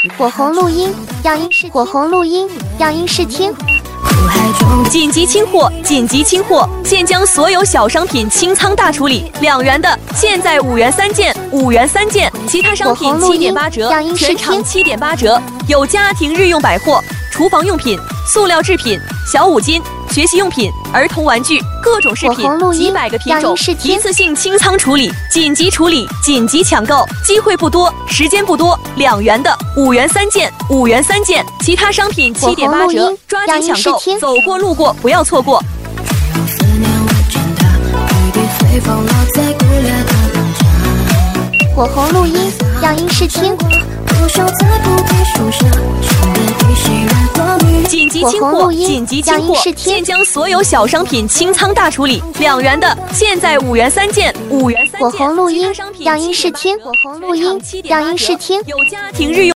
火红录音，样音试火红录音，样音试听。 紧急清货！紧急清货！现将所有小商品清仓大处理，2元的现在5元3件，5元3件，其他商品7.8折，全场7.8折。有家庭日用百货、厨房用品、塑料制品、小五金、学习用品、儿童玩具、各种饰品，几百个品种，一次性清仓处理，紧急处理，紧急抢购，机会不多，时间不多。2元的5元3件，5元3件，其他商品7.8折，抓紧抢购，走过路过不要错过。 火红录音，样音试听。 紧急清货！紧急清货！现将所有小商品清仓大处理，2元的现在5元3件，5元3件。 火红录音，样音试听。火红录音，样音试听。 有家庭日用。